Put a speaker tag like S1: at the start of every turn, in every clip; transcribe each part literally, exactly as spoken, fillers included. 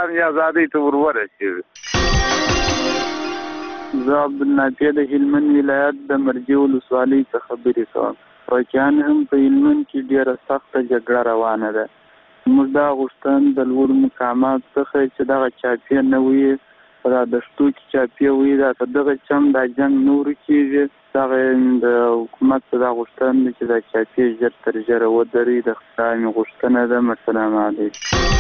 S1: اسلامي ازادۍ ته ور ورسېږي.
S2: زه عبدالنافع د هلمند ولایت د مرجې ولسوالۍ څخه خبرې کوم. واقعا هم په هلمند کې ډېره سخته جګړه روانه ده. موږ دا غوښتن د لوړو مقاماتو څخه چې دغه چاپې نه وي، په دا دښتو کې چاپې وي، دا په دغه چم دا جنګ نه ورکېږي. دغه د حکومت څخه دا غوښتن دی چې دا چاپې ژر تر ژره ودرېږي. د خدای مې غوښتنه ده. السلام علیکم.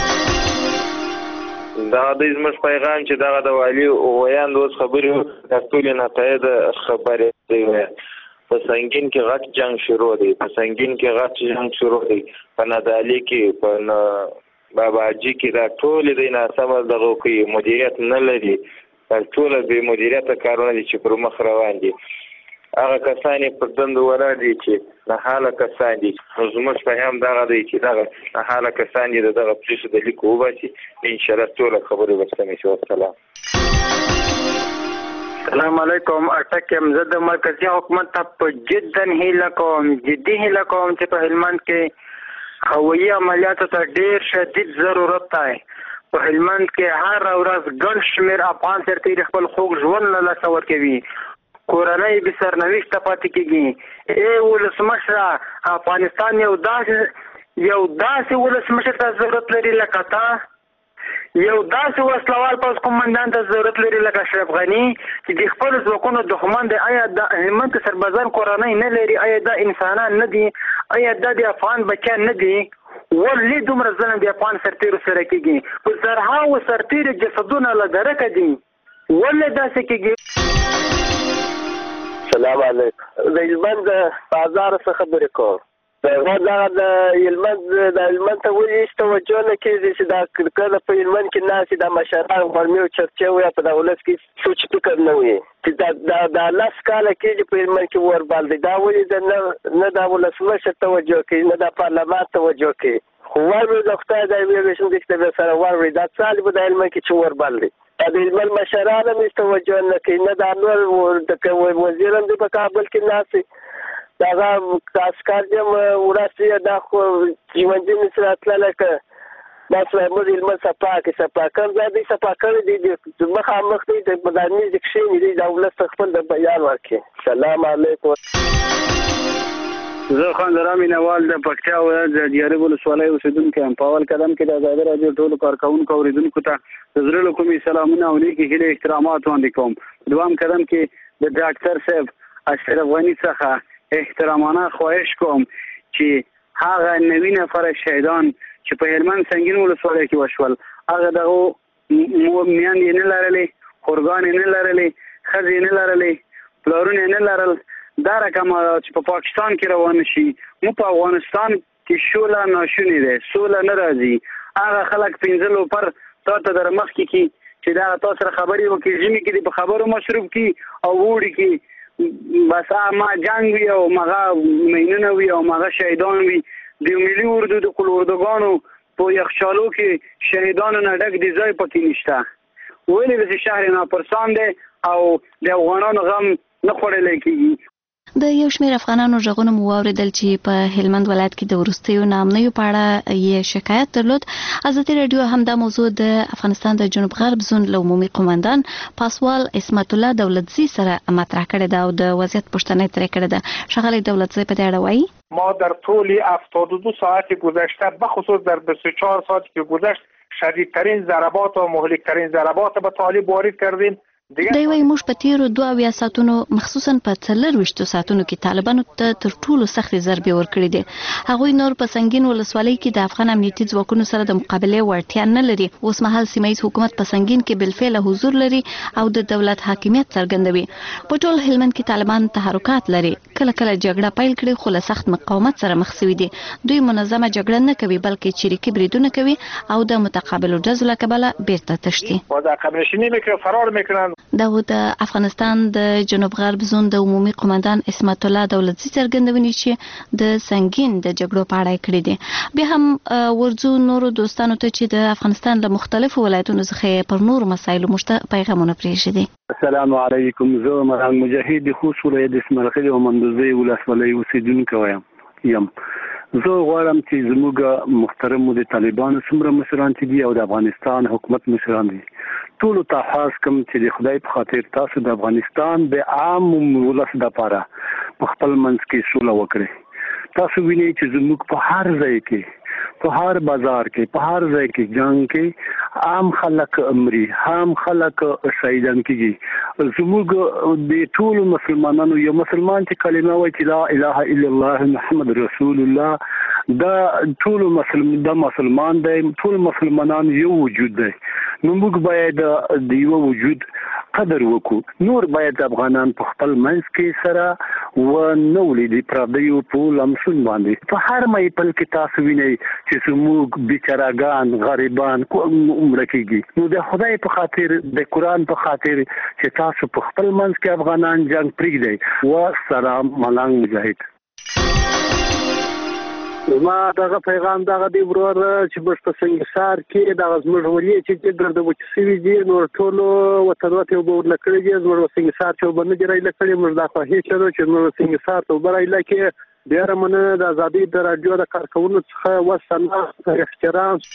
S3: دا د زموږ پیغام چې دغه د والي ویاند اوس خبرې د ټولې نتایج خبرې دی. په سنگین کې غټ جنگ شروع دی، په سنگین کې غټ جنگ شروع دی، په نادالي کې، په باباجي کې، دا ټول د ناسمه دغه کوي مدیریت نه لري. ټول به مدیریت کارونه دي چې پر مخ روان دي. هغه کسان پر دند ولاړ دي چې نه حاله کسان دي. زموږ پیغام دغه دی چې دغه نه حاله کسان دي دغه پولیسو د لیک وباسي. ان شاء الله ټول خبرې ورسمې شي. والسلام.
S4: السلام علیکم. اټکم زه د مرکزی حکومت ته په جدا هیله کوم جدي هیله کوم چې په هلمند کې هوایي عملیاتو ته ډیر شدید ضرورت دی. په هلمند کې هر ورځ ګڼ شمېر افغان سرتېري خپل خوږ ژوند له لاسه ورکوي. کورنۍ بې سرنوشته پاتې کېږي. ای ولسمشره، افغانستان یو داسې یو داسې ولسمشر ته ضرورت لري لکه تا، یو داسې وسلوال پوځ قومندان ته ضرورت لري لکه اشرف غني چې د خپلو ځواکونو دښمن دی. آیا د هلمند کې سربازان کورنۍ نه لري؟ آیا دا انسانان نه دي؟ آیا دا د افغان بچیان نه دي؟ ولې دومره ظلم د افغان سرتېرو سره کېږي؟ په زرهاوو سرتېري جسدونه له درکه دي. ولې داسې کېږي؟
S5: السلام علیکم. د هلمند د بازار څخه خبرې کوم. دغه د هلمند د هلمند ته ولې هېڅ توجه نه کېږي چې دا کله په هلمند کې ناستې دا مشران غرمې او چرچې وي، په دا ولس کې سوچ فکر نه وي چې دا لس کاله کېږي په هلمند کې ور بال دی. دا ولې نه دا ولسمشر توجه کوي، نه دا پارلمان توجه کوي. خو واورئ د خدای د یوې ویشم دښتې سره واورئ دا څه حال به د هلمند کې چې ور بال دی. دا د هلمند مشران هم هېڅ توجه نه کوي، نه دا نور وزیر هم دی په کابل کې ناست. دغه عسکر یم وراسي دا خو ژوندي مې سره تللی که دا سلیمان هلمند صفا کړي. صفا کړ دا دی صفا کړی دی مخامخ دی د مدارمې د کښېني دی دا ولس ته خپل د بیان ورکړي. سلام علیکم.
S2: زه خان زرا مینوال د پکتیا ولایت د دیارب ولسوالۍ اوسېدونکی یم. په اول قدم کې د ازادي راډیو ټولو کارکوونکو اورېدونکو ته د زړه له کومې سلامونه او نیکې هیلې احترامات وړاندې کوم. دویم قدم کې د ډاکټر صاحب اشرف غني څخه احترامانه خواهش کوم چې هغه نوي نفره شهیدان چې په هلمند سنگین ولسوالۍ کې وشول، هغه دغه میندې نه لرلې، خورګانې نه لرلې، ښځې نه لرلې، پلارونه نه لرل. دا رقم چې په پاکستان کې روان شي، مو په افغانستان کې شوله ناشونې ده، سوله نه راځي. هغه خلک پنځه لوپر تا ته در مخکې کي چې دا تا سره خبرې وکړي، ژمي کې دې په خبرو مصروف کي او اوړي کې بس ما جنگ وي او مغه مینونه وي او مغه شهیدان وي. د ملي اردو د قل اردوګانو په یخچالو کې شهیدانو نه ډک دي، ځای پکې نشته. ولې د شهر ناپرسان دی او د افغانانو غم نه خوړلی کېږي.
S6: د یو شمېر افغانانو غږونه مو واورېدل چې په هلمند ولایت کې د وروستیو ناامنیو په اړه یې شکایت درلود. ازادي راډیو هم دا موضوع د افغانستان د جنوب غرب زون له عمومي قومندان پاسوال اسمت الله دولتزي سره مطرح کړې ده او د وضعیت پوښتنه ترې کړې ده. ښاغلی دولتزي په دې اړه وایي:
S7: ما در طول هفتاد و دو ساعت گذشته بخصوص در بیست و چهار ساعتی که گذشت شدیدترین ضربات و مهلکترین ضربات به طالب وارد کردیم.
S6: دی وايي موږ په تیرو دوه اویا ساعتونو مخصوصا په څلرویشتو ساعتونو کې طالبانو ته تر ټولو سختې ضربې ورکړې دي. هغوی نور په سنگین ولسوالۍ کې د افغان امنیتي ځواکونو سره د مقابلې وړتیا نه لري. اوس مهال سیمه ییز حکومت په سنگین کې بالفعل حضور لري او د دولت حاکمیت څرګندوي. په ټول هلمند کې طالبان تحرکات لري. کله کله جګړه پیل کړي خو له سخت مقاومت سره مخ شوي دي. دوی منظمه جګړه نه کوي بلکې چریکي بریدونه کوي او د متقابلو ډزو له کبله بیرته تښتي. دا و د افغانستان د جنوب غرب زون د عمومي قومندان اسمت الله دولتزي څرګندونې چې د سنگین د جګړو په اړه کړې دي. بیا هم ورځو نورو دوستانو ته چې د افغانستان له مختلفو ولایتونو څخه پر نورو مسایلو مشته پیغامونه پرېږدي.
S2: السلام علیکم. زه مرحوم مجاهد خوست ولایت اسماعیل خیل او مندوزي ولسوالۍ اوسیدونکی یم. زه غواړم چې زموږ محترم د طالبانو څومره مشران چې دي او د افغانستان حکومت مشران دي ټول ته خاص کوم چې د خدای په خاطر تاسو د افغانستان د عام ولس لپاره په خپل منځ کې سوله وکړي تاسو وینئ چې زموږ په هر ځای کې په هر بازار کې په هر ځای کې جنگ کې عام خلک امري عام خلک شهیدان کیږي زموږ د ټول مسلمانانو یو مسلمان چې کلمه وایي چې لا اله الا الله محمد رسول الله دا ټول مسلمان د مسلمان دی ټول مسلمانان یو وجود دی نو موږ باید د یو وجود قدر وکړو نور باید افغانان په خپل منځ کې سره و نو لیدي پردیو په لمسون باندې په هر مې په کې تاسو وینئ چې زموږ بیچارهګان غریبان عمر کېږي نو د خدای په خاطر د قران په خاطر چې تاسو په خپل منځ کې افغانان جنگ پرېږدئ و سلام ملنګ مجاهد
S8: ما دغه پیغام دغه دی ورور چې بس په سنگسار کې دغه زموږ ولې چې ګرځي وچ سوي دي نو ټول وطنوات یو بور لکړي دي زموږ سنگسار چې باندې راي لکړي موږ دا خو هیڅ نه چې موږ سنگسار ته برای لکه ډیر مننه د ازادي د رادیو د کارکونکو څخه وسنه احترام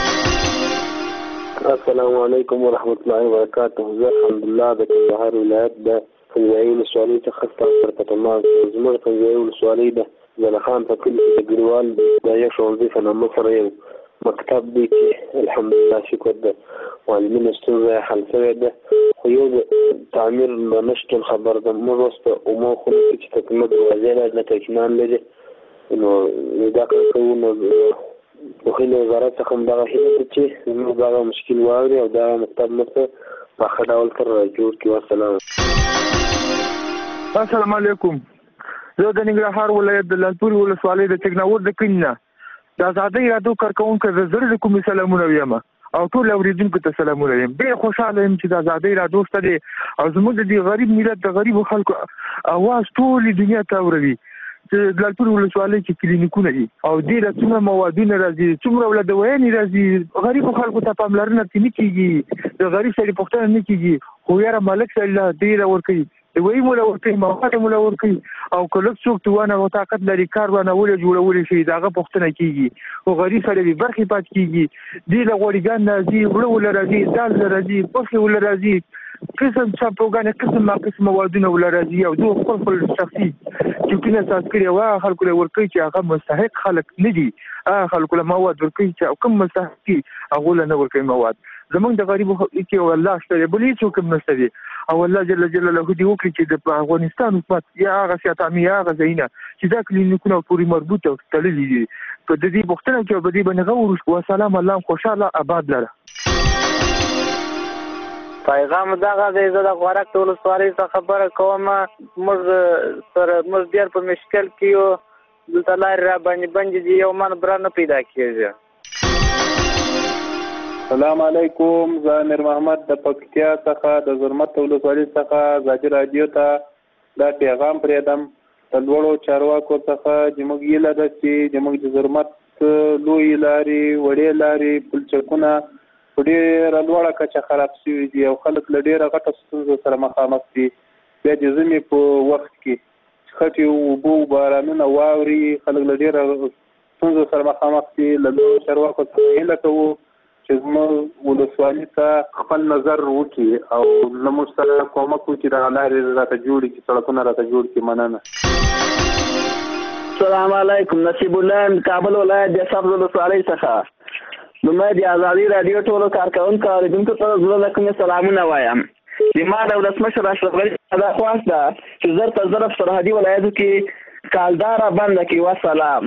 S9: السلام علیکم ورحمۃ اللہ وبرکاتہ زه الحمدلله د کندهار ولایت د پنځایي ولسوالۍ څخه تاسو ته تمام زموږ پنځایي ولسوالۍ د زلخان په کلي کې د ګریوال د یو ښوونځي په نامه سره یو مکتب دی چې الحمدلله شکر د معلمینو ستونزه حل شوې ده خو یو د تعمیر له نشتون خبر ده موږ اوس په عمومي خونو کې چې کومه دروازې لري لکه اطمینان لري نو دا کار کوو نو د خلکو وزارت څخه هم دغه هیله ده چې زموږ دغه مشکل واوري او دغه مکتب موږ په ښه ډول سره جوړ کړي. والسلام.
S10: السلام علیکم. زه د ننګرهار ولایت د لالپورې ولسوالۍ د ټکناور د کلي نه د ازادۍ راډیو کارکونکو د زړه کومې سلامونه وایم او ټول اوریدونکو ته سلامونه وایم. ډېر خوشاله یم چې د ازادۍ راډیو شته دی او زموږ د غریب ملت د غریبو خلکو اواز ټولې دنیا ته اوري چې د لالپورې ولسوالۍ کې کلینیکونه دي او ډېر څومره موادونه راځي څومره ولادت وینې راځي غریبو خلکو ته پاملرنه نه کیږي د غریب سړي پوښتنه نه کیږي خو یاره ملک صلی الله ډېر ورکوي د وی مولا ورکوي مواد مولا ورکوي او کله څوک توانه او طاقت لري کار ونه ولې جوړول شي داغه پوښتنه کیږي او غریب سره به برخي پات کیږي دی له غوړیګان راځي وړو ول راځي دال راځي پخې ول راځي قسم چاپوګان قسم ما قسم موادونه ول راځي او دوه خپل خپل شخصي چې کله تاسو کړی وا خلکو له ورکوي چې هغه مستحق خلک نه دي هغه خلکو له مواد ورکوي چې کوم مستحق دي هغه له نه ورکوي مواد زمونږ د غریبو کې والله شته بلې څوک هم نشته دي او الله جل جلاله دې وکړي چې د افغانستان حکومت یا هغه سیاستامي هغه ځایونه چې دا کلینیکونه پوری مربوطه او تړلي دي په دې بوختنه کې به دې باندې غوړ او سلام الله خوشاله آباد لره.
S4: پیغام دغه د زړه غوړک ټول سواري څخه خبره کوم موږ سره موږ ډیر په مشکل کې یو د تلار را باندې باندې دی یو من برانه پیدا کیږي.
S11: السلام علیکم زه امیر محمد د پکتیا څخه د زرمت ولسوالۍ څخه ازادي راډیو ته دا پیغام پرېږدم د لوړو چارواکو څخه زموږ هیله ده چې زموږ د زرمت لویې لارې وړې لارې پلچکونه په ډېره لوړه کچه خراب شوي دي او خلک له ډېره غټه ستونزو سره مخامخ دي. بیا د ژمي په وخت کې خټې اوبه بارانونه واوري خلک له ډېره ستونزو سره مخامخ دي. له لوړو چارواکو څخه هیله کوو چې زموږ ولسوالۍ ته خپل نظر وکړي او له موږ سره کومک وکړي دغه لارې راته جوړې کړي سړکونه راته جوړ کړي. مننه.
S12: السلام علیکم. نصیب الله کابل ولایت د سبز ولسوالۍ څخه نو مې د ازادي راډیو ټولو کارکونکو اوریدونکو ته زړه کومې سلامونه وایم. د ما د ولسمشر اشرف غني دا خواست ده چې زر تر زر سرحدي ولایتو کې کالداره بنده کړي. والسلام.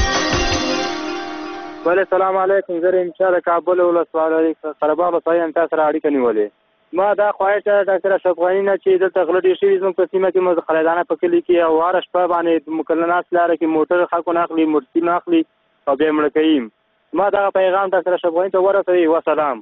S13: بله سلام علیکم. زه ان شاء الله کابل ولسوالۍ قربان ولسوالۍ هم تاسو سره اړیکه نیولې ما دا خواهش ډاکټر اشرف غني نه چې دلته غله ډېر شوي زموږ په سیمه کې موږ خلدانه په کلي کې او هره شپه باندې مکلنات لاره کې موټر خلکو نه اخلي موټر نه اخلي او بیا مړه کوي. ما دا پیغام ډاکټر اشرف غني ته ورسوي. والسلام.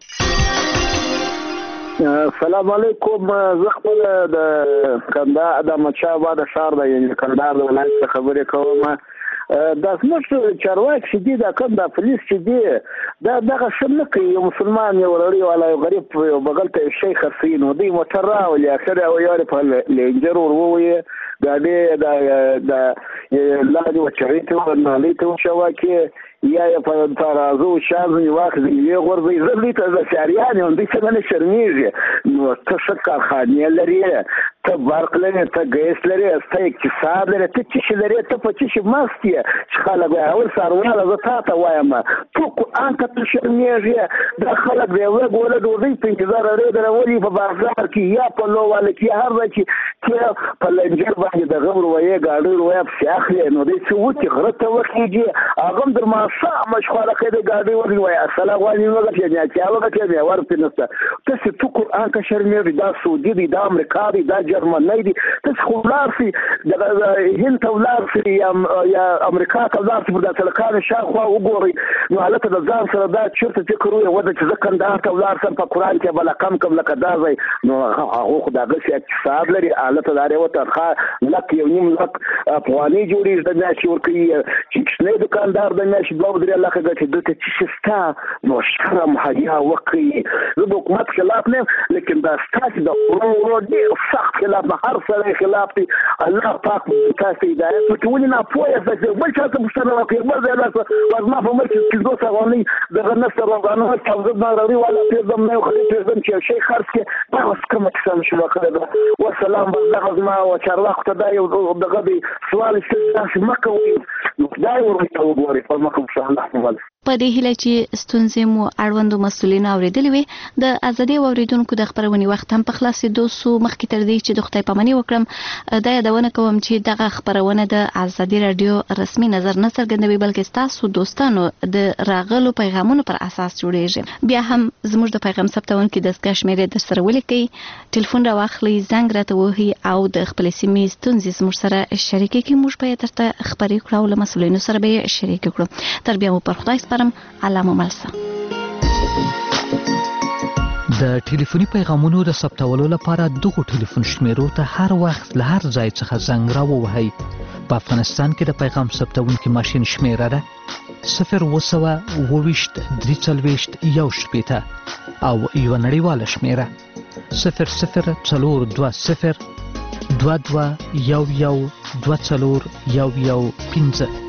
S8: السلام علیکم. زه خپل د کندهار د احمدشاه بابا د ښار د یعنې کندهار د ولایت څخه خبرې کوم
S14: دا زموږ چارواکي چې دي دا کوم دا پولیس چې دي دا دغه څه نه کوي یو مسلمان یو وړی والا یو غریب یو بغل ته شي خرڅوي نو دوی موټر راولي اخر یو یارې په لینجر ور ووایي ګاډي دا لاندې وچوي ته نالۍ ته وشواکې یا یې په ترازو شازنې واخلي یې غورځوي زه دوی ته د سیاریان یم دوی څنګه نه شرمېږي نو ته ښه کارخانې لرې ته برق لرې ته ګیس لرې ته اقتصاد لرې ته څه شي لرې ته په څه شي مست یې چې خلک وایي اول سارواله زه تا ته وایم تو قرآن ته ته شرمېږې دا خلک د یوه ګوله ډوډۍ په انتظار اړې درولي په بازار کې یا په لوواله کې هر ځای چې ته په لنجر باندې د غم روایې ګاډۍ روایه پسې اخلې نو دی څه وکړي غره ته وخېږي هغه هم در ماسا مشخوره کوي د ګاډۍ ورې وایي السلام علیکم وګټې بیا چې وګټې بیا ورپې نشته تاسې تو قرآن ته شرمېږي دا سعودي دی دا امریکا دی دا جرمنی دی تاسې خو ولاړ شئ د هند ته ولاړ شئ یا امریکا ته ولاړ شئ پر دا سړکانو شاوخوا وګورئ نو هلته د ځان سره دا چېرته فکر وایي وده چې زه کندهار ته ولاړ شم په قرآن کې به له کم کم لکه دا ځای نو هغو خو د هغسې اقتصاد لري هلته د هغې تنخوا لک یو نیم لک افغانۍ جوړېږي د میاشتې ورکوي چې کوچنی دکاندار د میاشتې دوه درې لکه ګټي دلته څه شي سته نو شرم حیا وکړي زه د حکومت خلاف نه یم لیکن دا ستاسې د ورو ورو ډېر سخت خلاف د هر سړی خلاف دی الله پاک تاسې هدایت وکړي ولې ناپوه یاست بل چا ته پوښتنه وکړئ بل ځای لاړ ما په ملک کې پنځوس افغانۍ دغه نسته روغانه چاوده ناروغي والا پرېږدم نه یو خدای پرېږدم چې یو شی خرڅ کړي دا اوس کومه کیسه مې شروع کړې ده والسلام بس دغه زما چارواکو ته دا یو دغه دی سوال ایستل داسې مه کوئ نو خدای ورته وګورئ په مخه
S6: په دې هیله چې ستونزې مو اړوندو مسؤلینو اورېدلې وي د ازادي اوریدونکو د خبرونې وخت هم په خلاصېدو سو مخکې تر دې چې د خدای پاماني وکړم دا یادونه کوم چې دغه خبرونه د ازادي رادیو رسمي نظر نه څرګندوي بلکې ستاسو دوستانو د راغلو پیغامونو پر اساس جوړیږي بیا هم زموږ د پیغام ثبتونکو دستګاه شمیرې در سره ولیکئ ټلیفون راواخلئ زنګ راته ووهئ او د خپلې سیمې ستونزې زموږ سره شریکې کړئ موږ به یې درته خبرې کړو او له مسؤلینو سره به یې شریک کړو تر بیا مو پر خدای سپارم علامه ملسه
S15: د ټلیفوني پیغامونو د ثبتولو لپاره دغه ټلیفون شمیرو ته هر وخت له هر ځای څخه زنګ راووهئ په افغانستان کې د پیغام ثبتونکي ماشین شمیره ده صفر اووه سوه اووه ویشت درې څلوېښت یو شپېته او یوه نړیواله شمیره صفر صفر څلور دوه صفر دوه دوه یو یو دوه څلور یو یو پنځه